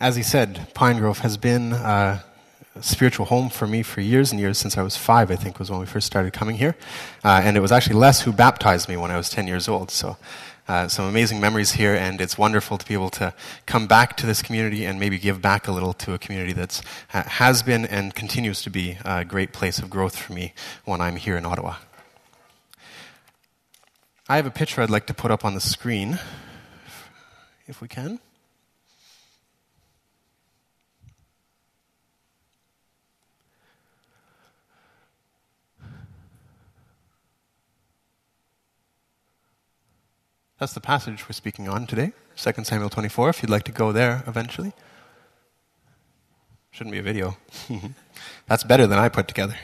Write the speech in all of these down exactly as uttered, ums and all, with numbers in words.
As he said, Pine Grove has been uh, a spiritual home for me for years and years, since I was five, I think, was when we first started coming here. Uh, and it was actually Les who baptized me when I was ten years old. So uh, some amazing memories here, and it's wonderful to be able to come back to this community and maybe give back a little to a community that uh, has been and continues to be a great place of growth for me when I'm here in Ottawa. I have a picture I'd like to put up on the screen, if we can. That's the passage we're speaking on today, Second Samuel twenty-four, if you'd like to go there eventually. Shouldn't be a video. That's better than I put together.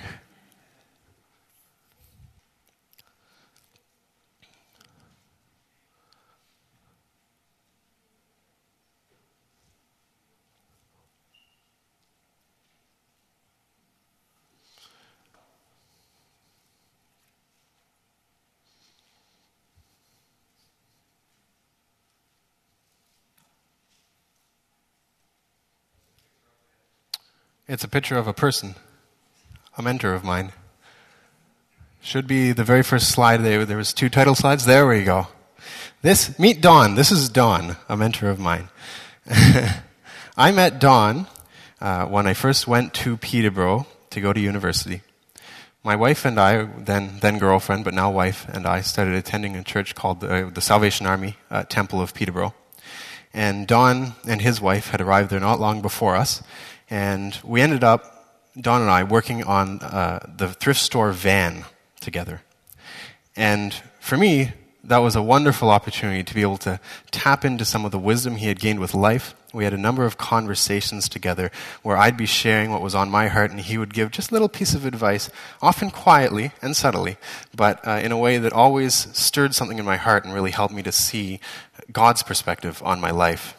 It's a picture of a person, a mentor of mine. Should be the very first slide. There, there was two title slides. There we go. This, meet Don. This is Don, a mentor of mine. I met Don uh, when I first went to Peterborough to go to university. My wife and I, then then girlfriend, but now wife, and I started attending a church called the, the Salvation Army uh, Temple of Peterborough. And Don and his wife had arrived there not long before us. And we ended up, Don and I, working on uh, the thrift store van together. And for me, that was a wonderful opportunity to be able to tap into some of the wisdom he had gained with life. We had a number of conversations together where I'd be sharing what was on my heart, and he would give just a little piece of advice, often quietly and subtly, but uh, in a way that always stirred something in my heart and really helped me to see God's perspective on my life.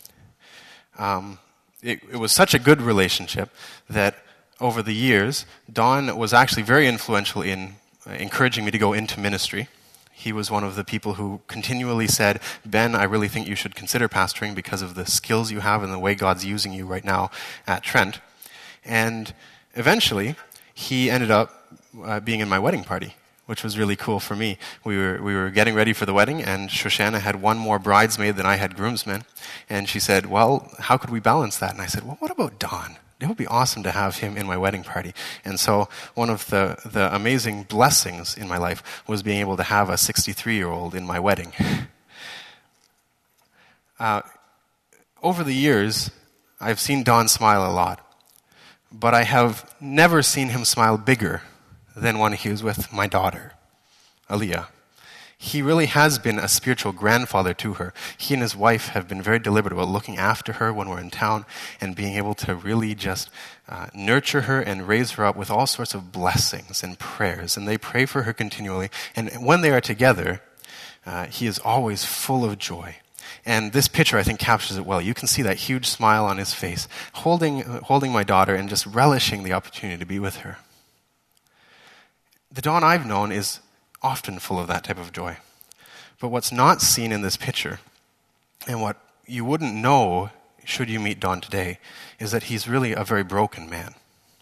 Um... It, it was such a good relationship that over the years, Don was actually very influential in uh, encouraging me to go into ministry. He was one of the people who continually said, Ben, I really think you should consider pastoring because of the skills you have and the way God's using you right now at Trent. And eventually, he ended up uh, being in my wedding party, which was really cool for me. We were we were getting ready for the wedding, and Shoshana had one more bridesmaid than I had groomsmen. And she said, well, how could we balance that? And I said, well, what about Don? It would be awesome to have him in my wedding party. And so one of the, the amazing blessings in my life was being able to have a sixty-three-year-old in my wedding. Uh, over the years, I've seen Don smile a lot, but I have never seen him smile bigger than when he was with my daughter, Aaliyah. He really has been a spiritual grandfather to her. He and his wife have been very deliberate about looking after her when we're in town and being able to really just uh, nurture her and raise her up with all sorts of blessings and prayers. And they pray for her continually. And when they are together, uh, he is always full of joy. And this picture, I think, captures it well. You can see that huge smile on his face, holding, uh, holding my daughter and just relishing the opportunity to be with her. The Don I've known is often full of that type of joy. But what's not seen in this picture, and what you wouldn't know should you meet Don today, is that he's really a very broken man.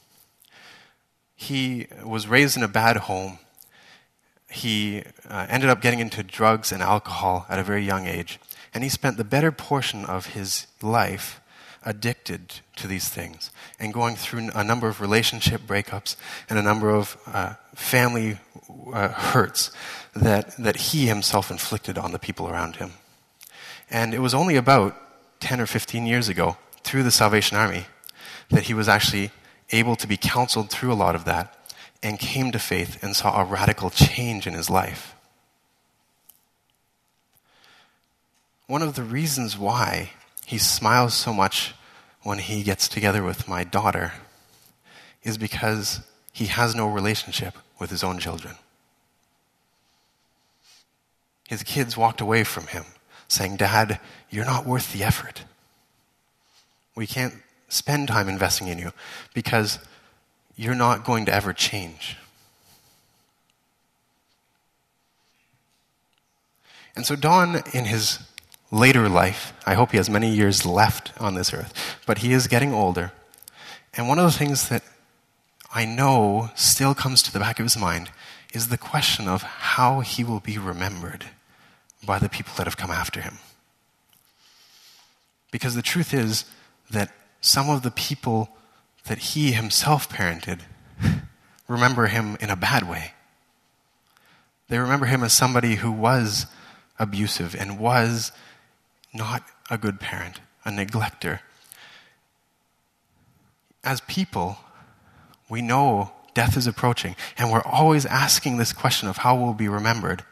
He was raised in a bad home. He uh, ended up getting into drugs and alcohol at a very young age. And he spent the better portion of his life addicted to these things and going through a number of relationship breakups and a number of uh, family uh, hurts that, that he himself inflicted on the people around him. And it was only about ten or fifteen years ago, through the Salvation Army, that he was actually able to be counseled through a lot of that and came to faith and saw a radical change in his life. One of the reasons why he smiles so much when he gets together with my daughter is because he has no relationship with his own children. His kids walked away from him saying, Dad, you're not worth the effort. We can't spend time investing in you because you're not going to ever change. And so Don, in his later life, I hope he has many years left on this earth, but he is getting older. And one of the things that I know still comes to the back of his mind is the question of how he will be remembered by the people that have come after him. Because the truth is that some of the people that he himself parented remember him in a bad way. They remember him as somebody who was abusive and was not a good parent, a neglecter. As people, we know death is approaching, and we're always asking this question of how we'll be remembered.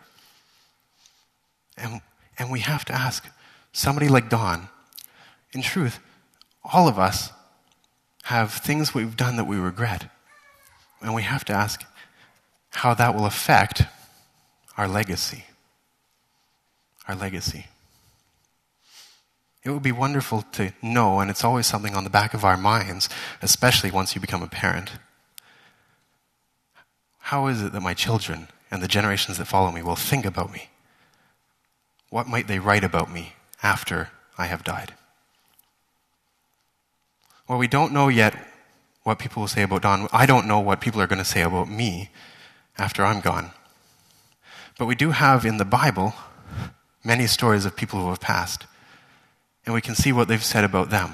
And, and we have to ask somebody like Don. In truth, all of us have things we've done that we regret. And we have to ask how that will affect our legacy. Our legacy. It would be wonderful to know, and it's always something on the back of our minds, especially once you become a parent. How is it that my children and the generations that follow me will think about me? What might they write about me after I have died? Well, we don't know yet what people will say about Don. I don't know what people are going to say about me after I'm gone. But we do have in the Bible many stories of people who have passed, and we can see what they've said about them.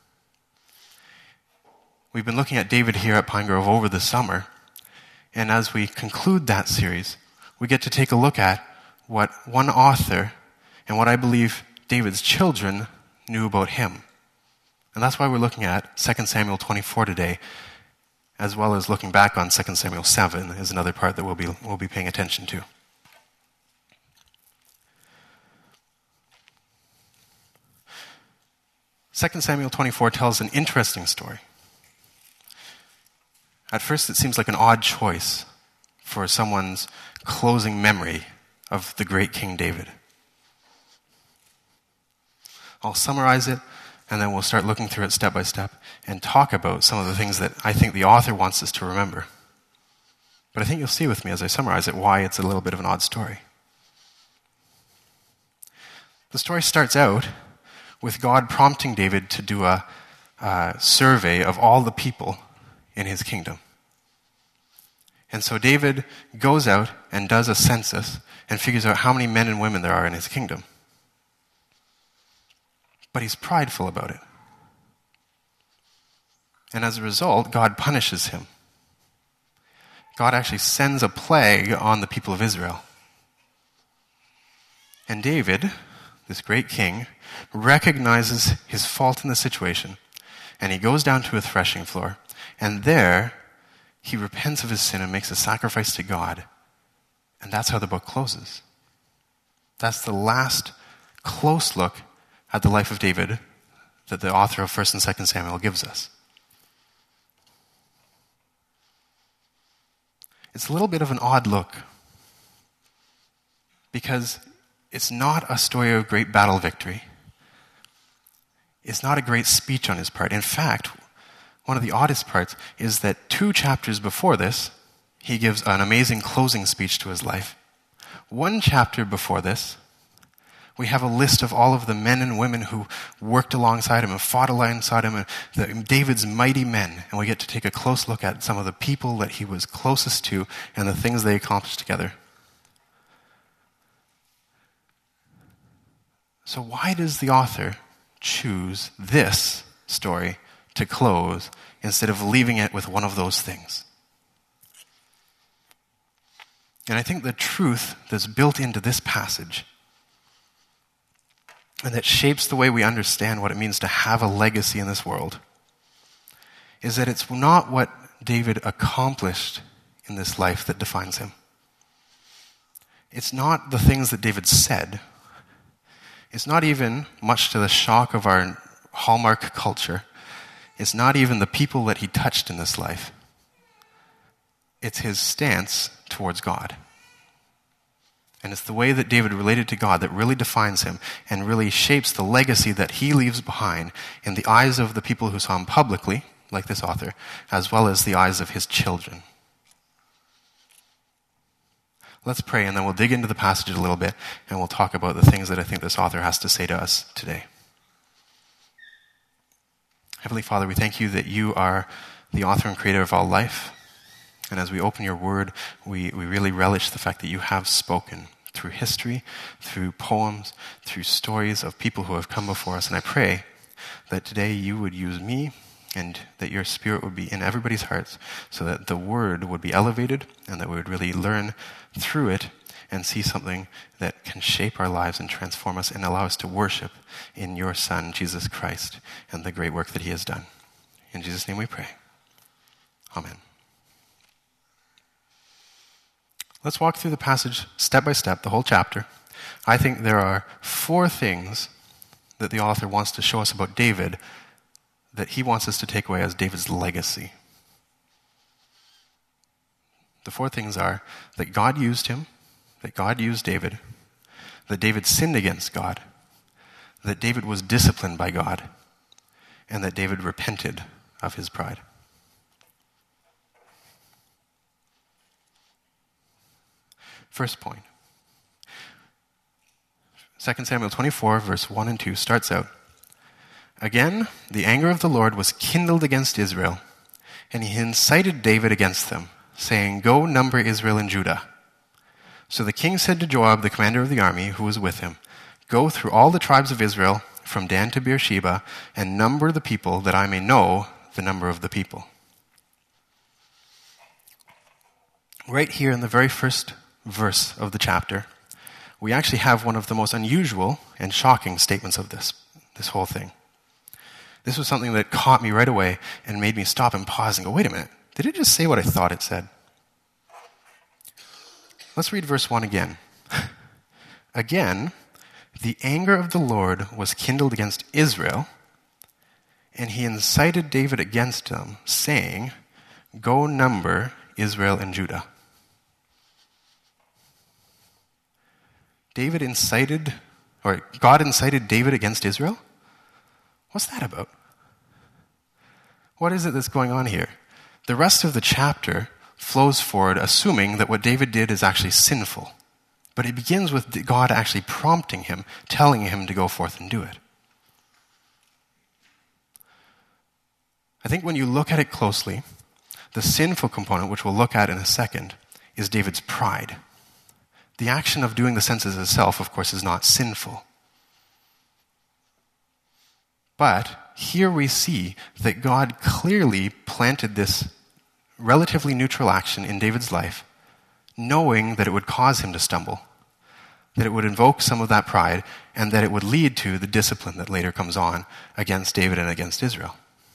We've been looking at David here at Pine Grove over the summer, and as we conclude that series, we get to take a look at what one author and what I believe David's children knew about him. And that's why we're looking at Second Samuel twenty-four today, as well as looking back on Second Samuel seven is another part that we'll be, we'll be paying attention to. Second Samuel twenty-four tells an interesting story. At first it seems like an odd choice for someone's closing memory of the great King David. I'll summarize it, and then we'll start looking through it step by step and talk about some of the things that I think the author wants us to remember. But I think you'll see with me as I summarize it why it's a little bit of an odd story. The story starts out with God prompting David to do a, a survey of all the people in his kingdom. And so David goes out and does a census and figures out how many men and women there are in his kingdom. But he's prideful about it. And as a result, God punishes him. God actually sends a plague on the people of Israel. And David, this great king, recognizes his fault in the situation, and he goes down to a threshing floor, and there he repents of his sin and makes a sacrifice to God. And that's how the book closes. That's the last close look at the life of David that the author of First and Second Samuel gives us. It's a little bit of an odd look because it's not a story of great battle victory. It's not a great speech on his part. In fact, one of the oddest parts is that two chapters before this, he gives an amazing closing speech to his life. One chapter before this, we have a list of all of the men and women who worked alongside him and fought alongside him, and the, David's mighty men. And we get to take a close look at some of the people that he was closest to and the things they accomplished together. So why does the author choose this story to close instead of leaving it with one of those things? And I think the truth that's built into this passage and that shapes the way we understand what it means to have a legacy in this world is that it's not what David accomplished in this life that defines him. It's not the things that David said. It's not even, much to the shock of our Hallmark culture, it's not even the people that he touched in this life. It's his stance towards God. And it's the way that David related to God that really defines him and really shapes the legacy that he leaves behind in the eyes of the people who saw him publicly, like this author, as well as the eyes of his children. Let's pray, and then we'll dig into the passage a little bit, and we'll talk about the things that I think this author has to say to us today. Heavenly Father, we thank you that you are the author and creator of all life. And as we open your word, we, we really relish the fact that you have spoken through history, through poems, through stories of people who have come before us. And I pray that today you would use me and that your spirit would be in everybody's hearts so that the word would be elevated and that we would really learn through it and see something that can shape our lives and transform us and allow us to worship in your Son, Jesus Christ, and the great work that he has done. In Jesus' name we pray. Amen. Let's walk through the passage step by step, the whole chapter. I think there are four things that the author wants to show us about David that he wants us to take away as David's legacy. The four things are that God used him, that God used David, that David sinned against God, that David was disciplined by God, and that David repented of his pride. First point. Second Samuel twenty-four, verse one and two starts out, "Again, the anger of the Lord was kindled against Israel, and he incited David against them, saying, 'Go number Israel and Judah.' So the king said to Joab, the commander of the army, who was with him, 'Go through all the tribes of Israel, from Dan to Beersheba, and number the people, that I may know the number of the people.'" Right here in the very first verse of the chapter, we actually have one of the most unusual and shocking statements of this, this whole thing. This was something that caught me right away and made me stop and pause and go, wait a minute, did it just say what I thought it said? Let's read verse one again. "Again, the anger of the Lord was kindled against Israel, and he incited David against them, saying, 'Go number Israel and Judah.'" David incited, or God incited David against Israel? What's that about? What is it that's going on here? The rest of the chapter flows forward assuming that what David did is actually sinful. But it begins with God actually prompting him, telling him to go forth and do it. I think when you look at it closely, the sinful component, which we'll look at in a second, is David's pride. The action of doing the census itself, of course, is not sinful. But here we see that God clearly planted this relatively neutral action in David's life, knowing that it would cause him to stumble, that it would invoke some of that pride, and that it would lead to the discipline that later comes on against David and against Israel.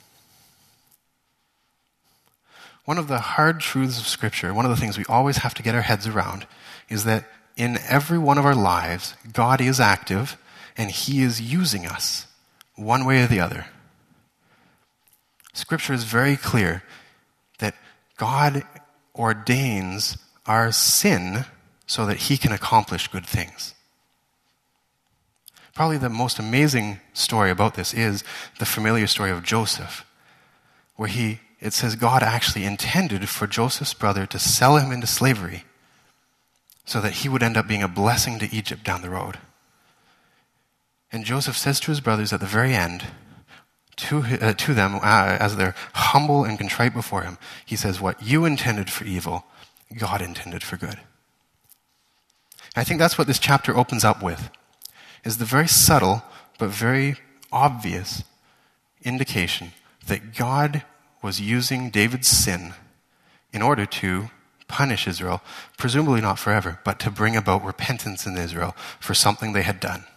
One of the hard truths of Scripture, one of the things we always have to get our heads around, is that in every one of our lives, God is active, and he is using us, one way or the other. Scripture is very clear that God ordains our sin so that he can accomplish good things. Probably the most amazing story about this is the familiar story of Joseph, where he, it says God actually intended for Joseph's brother to sell him into slavery so that he would end up being a blessing to Egypt down the road. And Joseph says to his brothers at the very end, To, uh, to them, uh, as they're humble and contrite before him, he says, "What you intended for evil, God intended for good." And I think that's what this chapter opens up with, is the very subtle but very obvious indication that God was using David's sin in order to punish Israel, presumably not forever, but to bring about repentance in Israel for something they had done.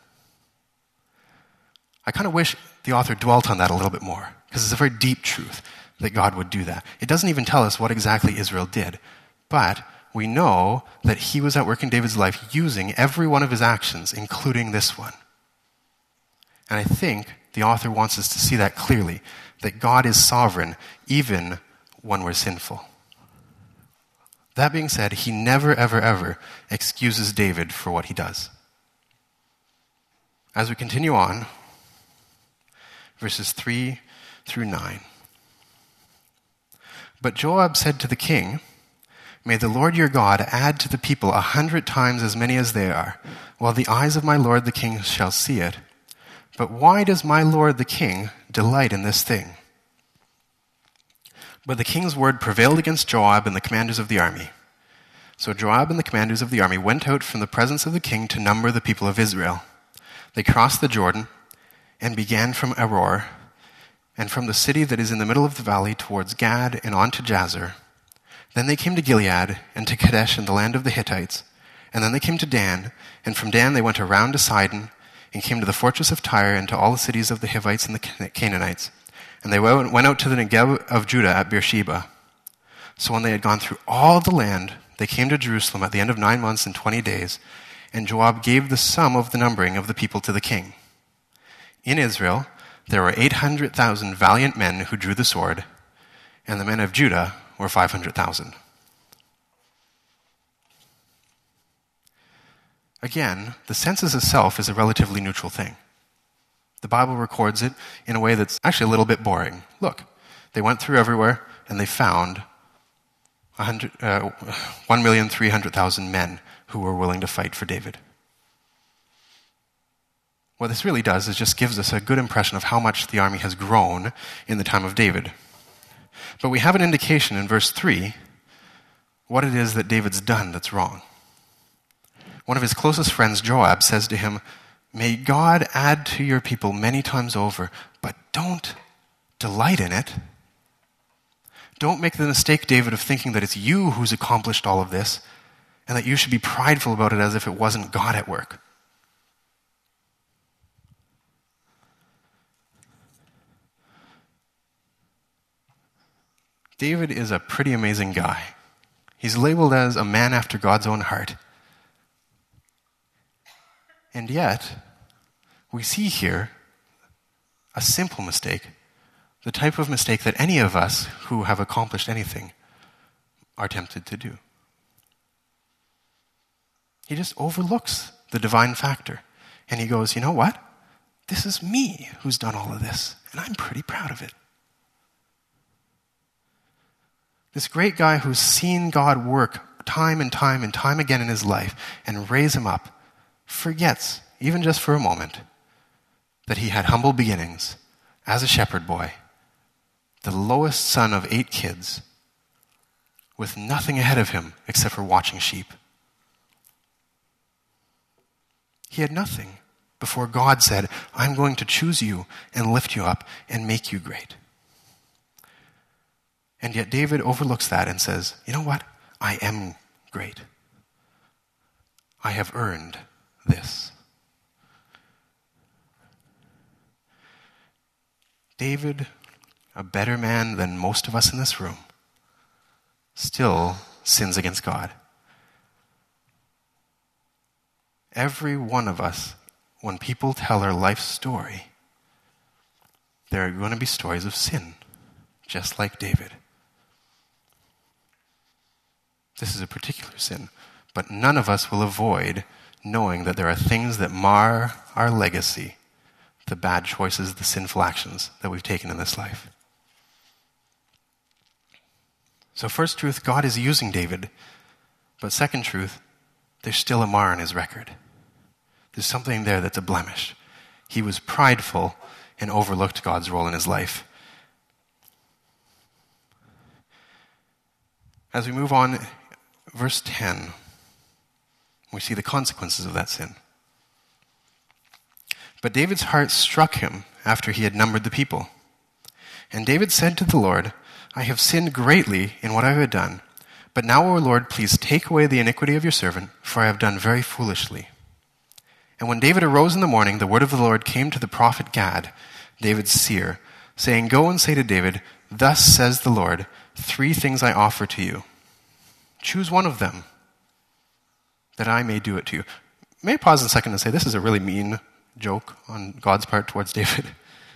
I kind of wish the author dwelt on that a little bit more, because it's a very deep truth that God would do that. It doesn't even tell us what exactly Israel did, but we know that he was at work in David's life using every one of his actions, including this one. And I think the author wants us to see that clearly, that God is sovereign even when we're sinful. That being said, he never, ever, ever excuses David for what he does. As we continue on, verses three through nine. "But Joab said to the king, 'May the Lord your God add to the people a hundred times as many as they are, while the eyes of my lord the king shall see it. But why does my lord the king delight in this thing. But the king's word prevailed against Joab and the commanders of the army. So Joab and the commanders of the army went out from the presence of the king to number the people of Israel. They crossed the Jordan and began from Aroer, and from the city that is in the middle of the valley towards Gad and on to Jazer. Then they came to Gilead and to Kadesh in the land of the Hittites. And then they came to Dan, and from Dan they went around to Sidon, and came to the fortress of Tyre and to all the cities of the Hivites and the Canaanites. And they went out to the Negeb of Judah at Beersheba. So when they had gone through all the land, they came to Jerusalem at the end of nine months and twenty days, and Joab gave the sum of the numbering of the people to the king. In Israel there were eight hundred thousand valiant men who drew the sword, and the men of Judah were five hundred thousand. Again, the census itself is a relatively neutral thing. The Bible records it in a way that's actually a little bit boring. Look, they went through everywhere and they found one million three hundred thousand men who were willing to fight for David. What this really does is just gives us a good impression of how much the army has grown in the time of David. But we have an indication in verse three what it is that David's done that's wrong. One of his closest friends, Joab, says to him, "May God add to your people many times over, but don't delight in it. Don't make the mistake, David, of thinking that it's you who's accomplished all of this and that you should be prideful about it as if it wasn't God at work." David is a pretty amazing guy. He's labeled as a man after God's own heart. And yet, we see here a simple mistake, the type of mistake that any of us who have accomplished anything are tempted to do. He just overlooks the divine factor. And he goes, you know what? This is me who's done all of this, and I'm pretty proud of it. This great guy who's seen God work time and time and time again in his life and raise him up forgets, even just for a moment, that he had humble beginnings as a shepherd boy, the lowest son of eight kids, with nothing ahead of him except for watching sheep. He had nothing before God said, "I'm going to choose you and lift you up and make you great." And yet David overlooks that and says, you know what? I am great. I have earned this. David, a better man than most of us in this room, still sins against God. Every one of us, when people tell our life story, there are going to be stories of sin, just like David. This is a particular sin, but none of us will avoid knowing that there are things that mar our legacy, the bad choices, the sinful actions that we've taken in this life. So first truth, God is using David, but second truth, there's still a mar on his record. There's something there that's a blemish. He was prideful and overlooked God's role in his life. As we move on, verse ten, we see the consequences of that sin. But David's heart struck him after he had numbered the people. And David said to the Lord, "I have sinned greatly in what I have done. But now, O Lord, please take away the iniquity of your servant, for I have done very foolishly." And when David arose in the morning, the word of the Lord came to the prophet Gad, David's seer, saying, "Go and say to David, thus says the Lord, three things I offer to you. Choose one of them, that I may do it to you." May I pause a second and say this is a really mean joke on God's part towards David?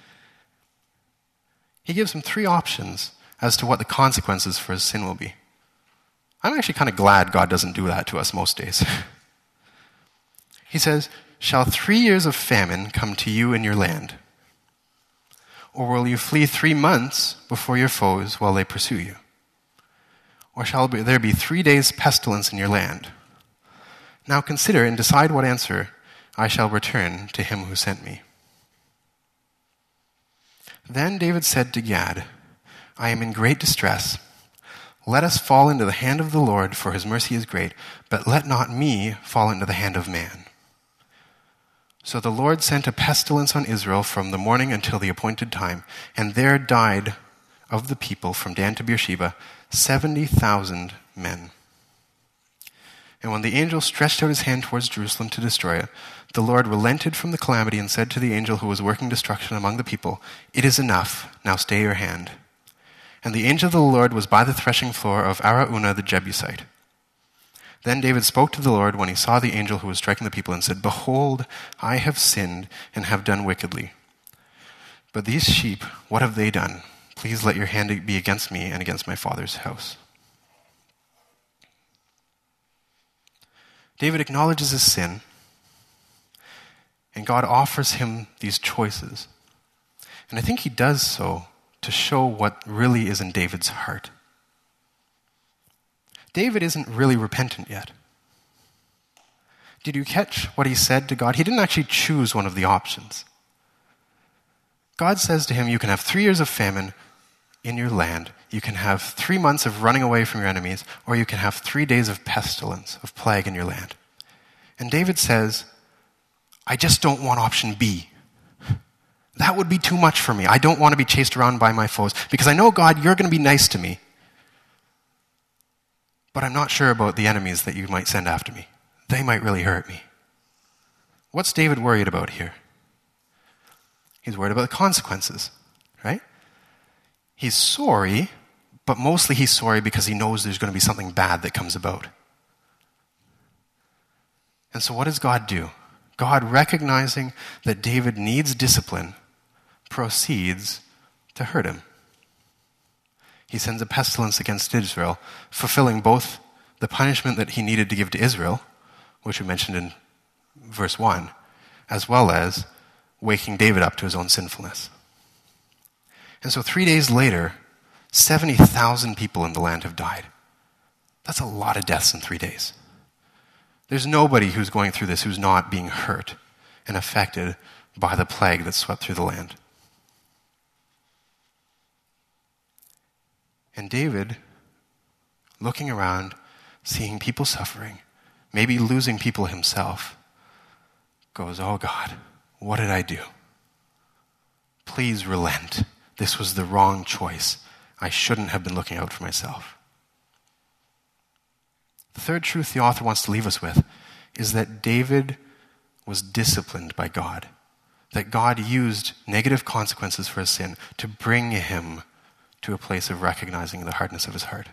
He gives him three options as to what the consequences for his sin will be. I'm actually kind of glad God doesn't do that to us most days. He says, "Shall three years of famine come to you in your land? Or will you flee three months before your foes while they pursue you? Or shall there be three days pestilence in your land? Now consider and decide what answer I shall return to him who sent me." Then David said to Gad, I am in great distress. Let us fall into the hand of the Lord, for his mercy is great, but let not me fall into the hand of man. So the Lord sent a pestilence on Israel from the morning until the appointed time, and there died of the people from Dan to Beersheba seventy thousand men. And when the angel stretched out his hand towards Jerusalem to destroy it, the Lord relented from the calamity and said to the angel who was working destruction among the people, It is enough, now stay your hand. And the angel of the Lord was by the threshing floor of Araunah the Jebusite. Then David spoke to the Lord when he saw the angel who was striking the people and said, Behold, I have sinned and have done wickedly. But these sheep, what have they done? Please let your hand be against me and against my father's house. David acknowledges his sin, and God offers him these choices. And I think he does so to show what really is in David's heart. David isn't really repentant yet. Did you catch what he said to God? He didn't actually choose one of the options. God says to him, you can have three years of famine in your land, you can have three months of running away from your enemies, or you can have three days of pestilence, of plague in your land. And David says, I just don't want option B. That would be too much for me. I don't want to be chased around by my foes, because I know, God, you're going to be nice to me. But I'm not sure about the enemies that you might send after me. They might really hurt me. What's David worried about here? He's worried about the consequences, right? He's sorry, but mostly he's sorry because he knows there's going to be something bad that comes about. And so what does God do? God, recognizing that David needs discipline, proceeds to hurt him. He sends a pestilence against Israel, fulfilling both the punishment that he needed to give to Israel, which we mentioned in verse one, as well as waking David up to his own sinfulness. And so three days later, seventy thousand people in the land have died. That's a lot of deaths in three days. There's nobody who's going through this who's not being hurt and affected by the plague that swept through the land. And David, looking around, seeing people suffering, maybe losing people himself, goes, oh God, what did I do? Please relent. This was the wrong choice. I shouldn't have been looking out for myself. The third truth the author wants to leave us with is that David was disciplined by God. That God used negative consequences for his sin to bring him to a place of recognizing the hardness of his heart.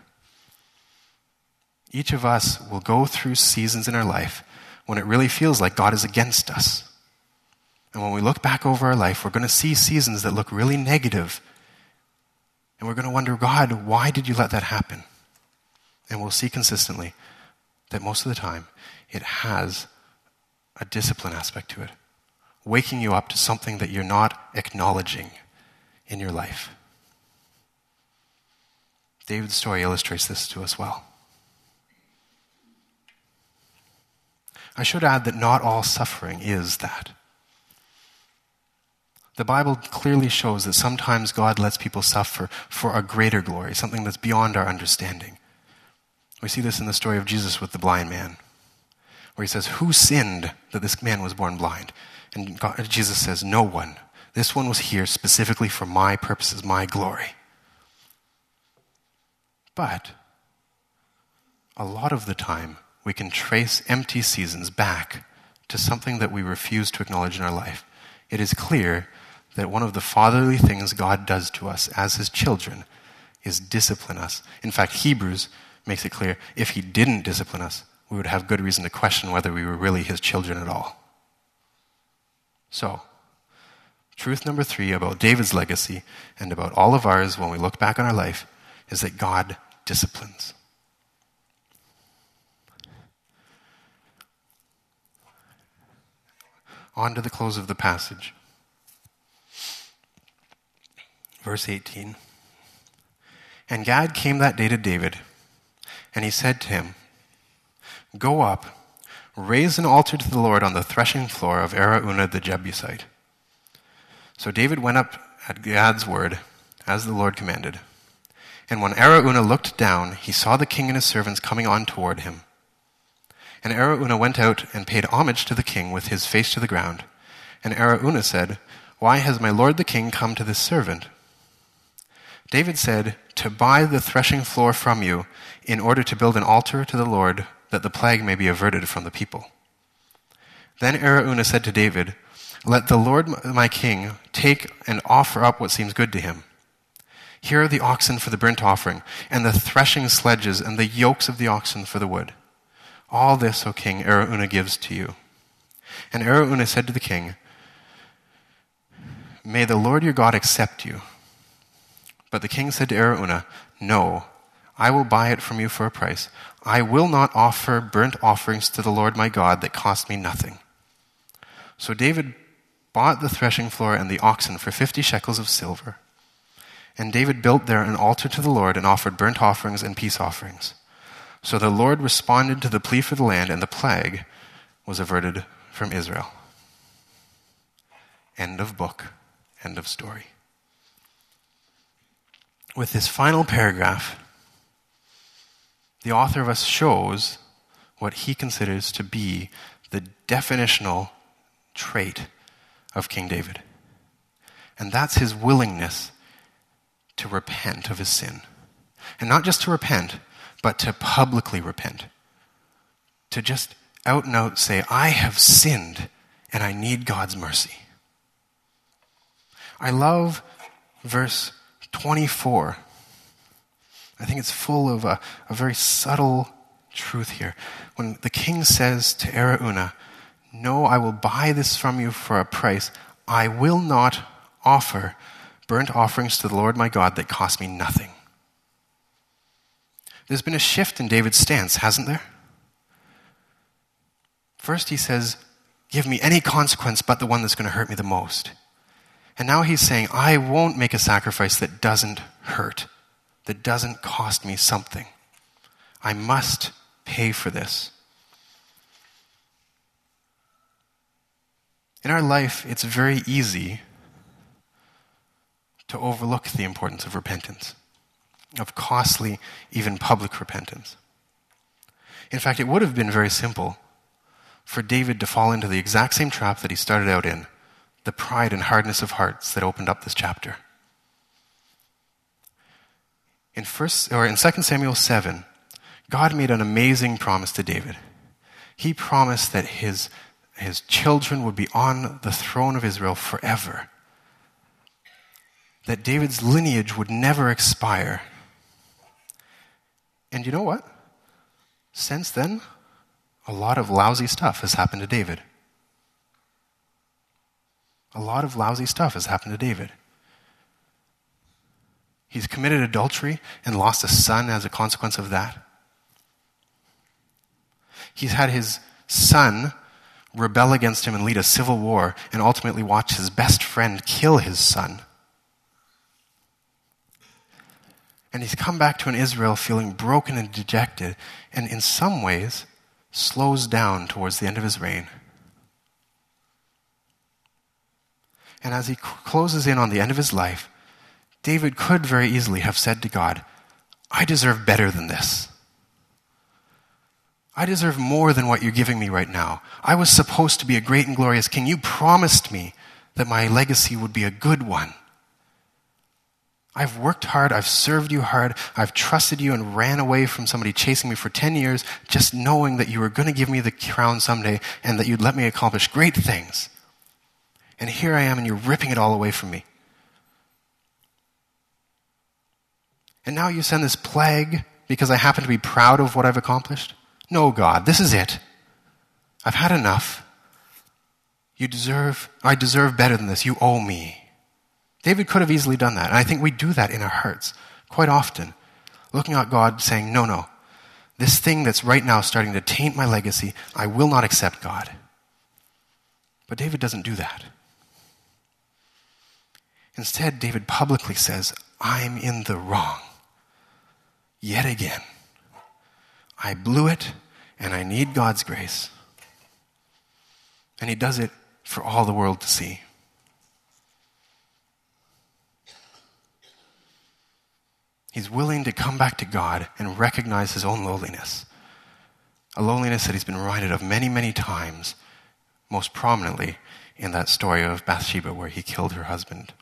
Each of us will go through seasons in our life when it really feels like God is against us. And when we look back over our life, we're going to see seasons that look really negative. And we're going to wonder, God, why did you let that happen? And we'll see consistently that most of the time it has a discipline aspect to it, waking you up to something that you're not acknowledging in your life. David's story illustrates this to us well. I should add that not all suffering is that. The Bible clearly shows that sometimes God lets people suffer for a greater glory, something that's beyond our understanding. We see this in the story of Jesus with the blind man, where he says, who sinned that this man was born blind? And God, Jesus says, no one. This one was here specifically for my purposes, my glory. But a lot of the time, we can trace empty seasons back to something that we refuse to acknowledge in our life. It is clear that one of the fatherly things God does to us as his children is discipline us. In fact, Hebrews makes it clear, if he didn't discipline us, we would have good reason to question whether we were really his children at all. So, truth number three about David's legacy and about all of ours when we look back on our life is that God disciplines. On to the close of the passage. Verse eighteen. And Gad came that day to David, and he said to him, go up, raise an altar to the Lord on the threshing floor of Araunah the Jebusite. So David went up at Gad's word, as the Lord commanded. And when Araunah looked down, he saw the king and his servants coming on toward him. And Araunah went out and paid homage to the king with his face to the ground. And Araunah said, "Why has my lord the king come to this servant?" David said, "To buy the threshing floor from you, in order to build an altar to the Lord, that the plague may be averted from the people." Then Araunah said to David, "Let the Lord my king take and offer up what seems good to him. Here are the oxen for the burnt offering, and the threshing sledges, and the yokes of the oxen for the wood. All this, O king, Araunah gives to you." And Araunah said to the king, "May the Lord your God accept you." But the king said to Araunah, "No, I will buy it from you for a price. I will not offer burnt offerings to the Lord my God that cost me nothing." So David bought the threshing floor and the oxen for fifty shekels of silver. And David built there an altar to the Lord and offered burnt offerings and peace offerings. So the Lord responded to the plea for the land, and the plague was averted from Israel. End of book. End of story. With this final paragraph, the author of us shows what he considers to be the definitional trait of King David. And that's his willingness to repent of his sin. And not just to repent, but to publicly repent. To just out and out say, "I have sinned and I need God's mercy." I love verse twenty-four. I think it's full of a, a very subtle truth here. When the king says to Araunah, "No, I will buy this from you for a price. I will not offer burnt offerings to the Lord my God that cost me nothing." There's been a shift in David's stance, hasn't there? First he says, "Give me any consequence but the one that's going to hurt me the most." And now he's saying, "I won't make a sacrifice that doesn't hurt, that doesn't cost me something. I must pay for this." In our life, it's very easy to overlook the importance of repentance, of costly, even public repentance. In fact, it would have been very simple for David to fall into the exact same trap that he started out in, the pride and hardness of hearts that opened up this chapter. In first or in Second Samuel seven, God made an amazing promise to David. He promised that his, his children would be on the throne of Israel forever, that David's lineage would never expire. And you know what? Since then, a lot of lousy stuff has happened to David. A lot of lousy stuff has happened to David. He's committed adultery and lost a son as a consequence of that. He's had his son rebel against him and lead a civil war and ultimately watch his best friend kill his son. And he's come back to an Israel feeling broken and dejected, and in some ways slows down towards the end of his reign. And as he closes in on the end of his life, David could very easily have said to God, "I deserve better than this. I deserve more than what you're giving me right now. I was supposed to be a great and glorious king. You promised me that my legacy would be a good one. I've worked hard, I've served you hard, I've trusted you and ran away from somebody chasing me for ten years, just knowing that you were going to give me the crown someday and that you'd let me accomplish great things. And here I am and you're ripping it all away from me. And now you send this plague because I happen to be proud of what I've accomplished? No, God, this is it. I've had enough. You deserve, I deserve better than this. You owe me." David could have easily done that. And I think we do that in our hearts quite often. Looking at God saying, no, no, this thing that's right now starting to taint my legacy, I will not accept, God. But David doesn't do that. Instead, David publicly says, "I'm in the wrong. Yet again. I blew it, and I need God's grace." And he does it for all the world to see. He's willing to come back to God and recognize his own lowliness. A lowliness that he's been reminded of many, many times, most prominently in that story of Bathsheba where he killed her husband.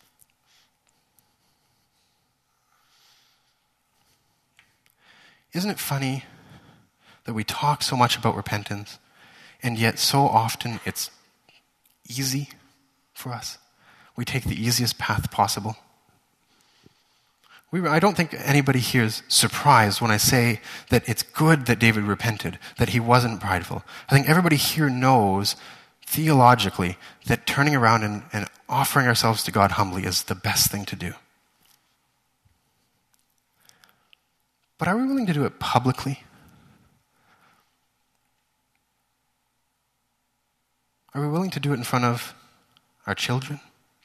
Isn't it funny that we talk so much about repentance, and yet so often it's easy for us? We take the easiest path possible. We, I don't think anybody here is surprised when I say that it's good that David repented, that he wasn't prideful. I think everybody here knows theologically that turning around and, and offering ourselves to God humbly is the best thing to do. But are we willing to do it publicly? Are we willing to do it in front of our children?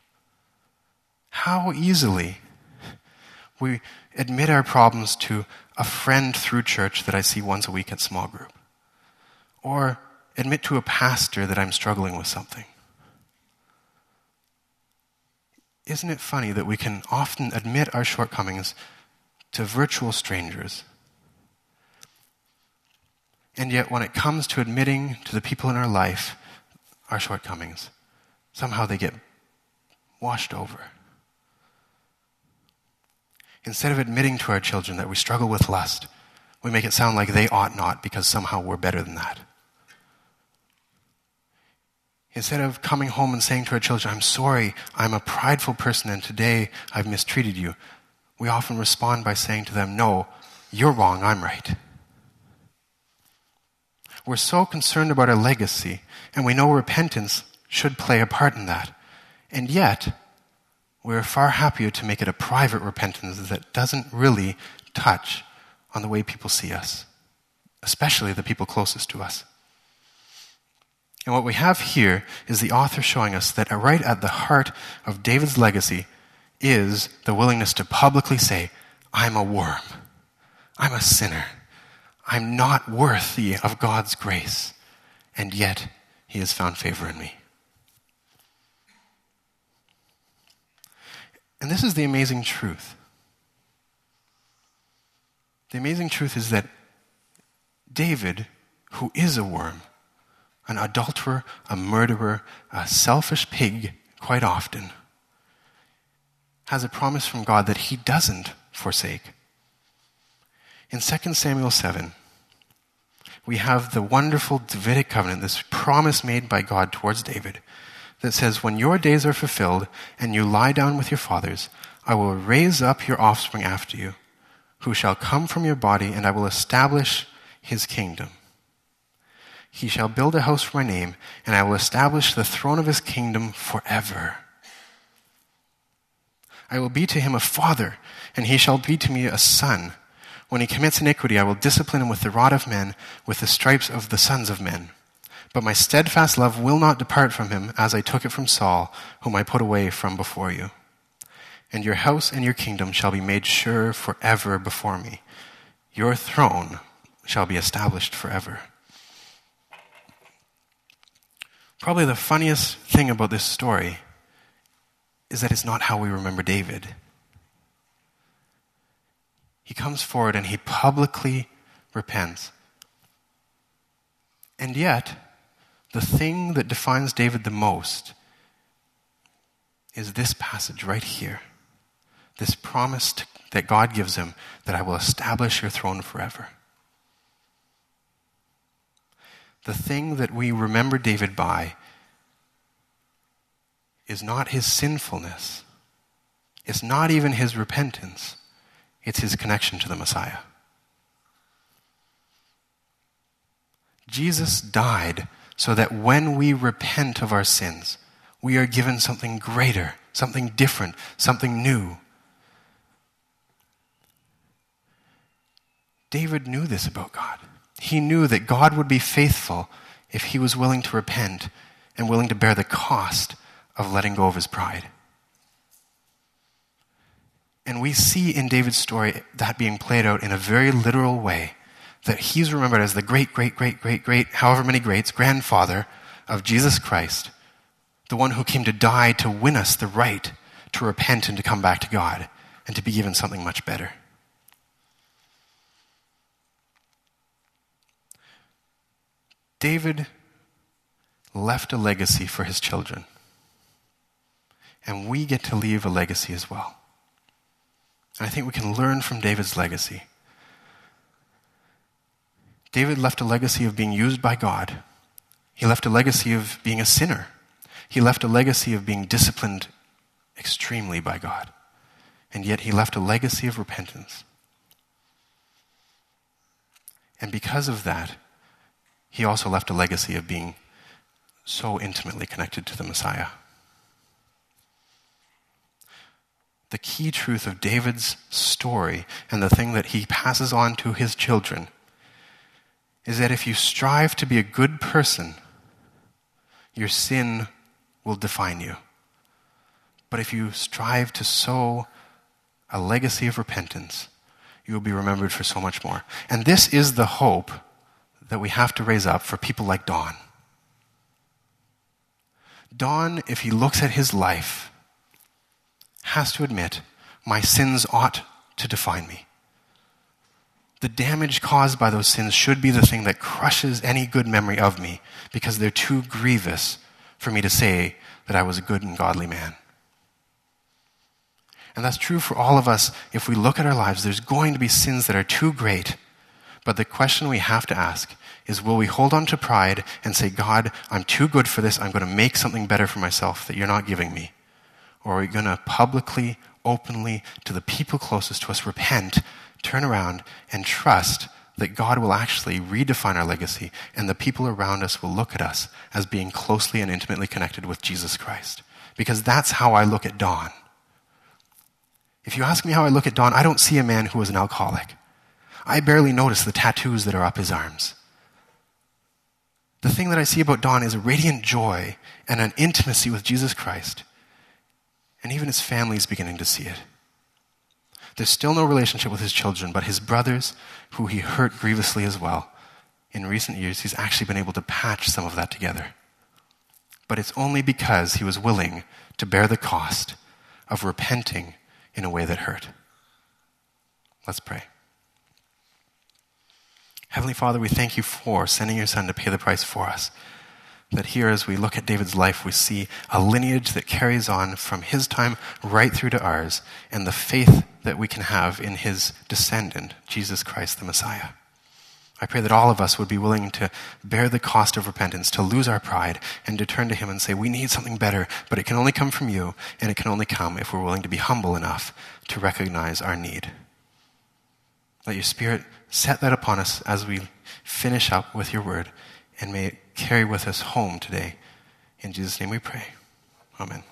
How easily we admit our problems to a friend through church that I see once a week at small group. Or admit to a pastor that I'm struggling with something. Isn't it funny that we can often admit our shortcomings to virtual strangers? And yet when it comes to admitting to the people in our life our shortcomings, somehow they get washed over. Instead of admitting to our children that we struggle with lust, we make it sound like they ought not because somehow we're better than that. Instead of coming home and saying to our children, I'm sorry, I'm a prideful person and today I've mistreated you, we often respond by saying to them, no, you're wrong, I'm right. We're so concerned about our legacy, and we know repentance should play a part in that. And yet, we're far happier to make it a private repentance that doesn't really touch on the way people see us, especially the people closest to us. And what we have here is the author showing us that right at the heart of David's legacy is the willingness to publicly say, I'm a worm, I'm a sinner, I'm not worthy of God's grace, and yet he has found favor in me. And this is the amazing truth. The amazing truth is that David, who is a worm, an adulterer, a murderer, a selfish pig quite often, has a promise from God that he doesn't forsake. In Second Samuel seven, we have the wonderful Davidic covenant, this promise made by God towards David, that says, when your days are fulfilled and you lie down with your fathers, I will raise up your offspring after you, who shall come from your body, and I will establish his kingdom. He shall build a house for my name, and I will establish the throne of his kingdom forever. I will be to him a father, and he shall be to me a son. When he commits iniquity, I will discipline him with the rod of men, with the stripes of the sons of men. But my steadfast love will not depart from him, as I took it from Saul, whom I put away from before you. And your house and your kingdom shall be made sure forever before me. Your throne shall be established forever. Probably the funniest thing about this story is that it's not how we remember David. He comes forward and he publicly repents. And yet, the thing that defines David the most is this passage right here. This promise to, that God gives him, that I will establish your throne forever. The thing that we remember David by is not his sinfulness. It's not even his repentance. It's his connection to the Messiah. Jesus died so that when we repent of our sins, we are given something greater, something different, something new. David knew this about God. He knew that God would be faithful if he was willing to repent and willing to bear the cost of letting go of his pride. And we see in David's story that being played out in a very literal way, that he's remembered as the great, great, great, great, great, however many greats, grandfather of Jesus Christ, the one who came to die to win us the right to repent and to come back to God and to be given something much better. David left a legacy for his children. And we get to leave a legacy as well. And I think we can learn from David's legacy. David left a legacy of being used by God. He left a legacy of being a sinner. He left a legacy of being disciplined extremely by God. And yet he left a legacy of repentance. And because of that, he also left a legacy of being so intimately connected to the Messiah. The key truth of David's story and the thing that he passes on to his children is that if you strive to be a good person, your sin will define you. But if you strive to sow a legacy of repentance, you will be remembered for so much more. And this is the hope that we have to raise up for people like Don. Don, if he looks at his life, has to admit, my sins ought to define me. The damage caused by those sins should be the thing that crushes any good memory of me, because they're too grievous for me to say that I was a good and godly man. And that's true for all of us. If we look at our lives, there's going to be sins that are too great. But the question we have to ask is, will we hold on to pride and say, God, I'm too good for this. I'm going to make something better for myself that you're not giving me? Or are we going to publicly, openly, to the people closest to us, repent, turn around, and trust that God will actually redefine our legacy, and the people around us will look at us as being closely and intimately connected with Jesus Christ? Because that's how I look at Don. If you ask me how I look at Don, I don't see a man who is an alcoholic. I barely notice the tattoos that are up his arms. The thing that I see about Don is a radiant joy and an intimacy with Jesus Christ. And even his family is beginning to see it. There's still no relationship with his children, but his brothers, who he hurt grievously as well, in recent years, he's actually been able to patch some of that together. But it's only because he was willing to bear the cost of repenting in a way that hurt. Let's pray. Heavenly Father, we thank you for sending your Son to pay the price for us. That here, as we look at David's life, we see a lineage that carries on from his time right through to ours, and the faith that we can have in his descendant, Jesus Christ the Messiah. I pray that all of us would be willing to bear the cost of repentance, to lose our pride, and to turn to him and say, we need something better, but it can only come from you, and it can only come if we're willing to be humble enough to recognize our need. Let your Spirit set that upon us as we finish up with your word, and may it carry with us home today. In Jesus' name we pray. Amen.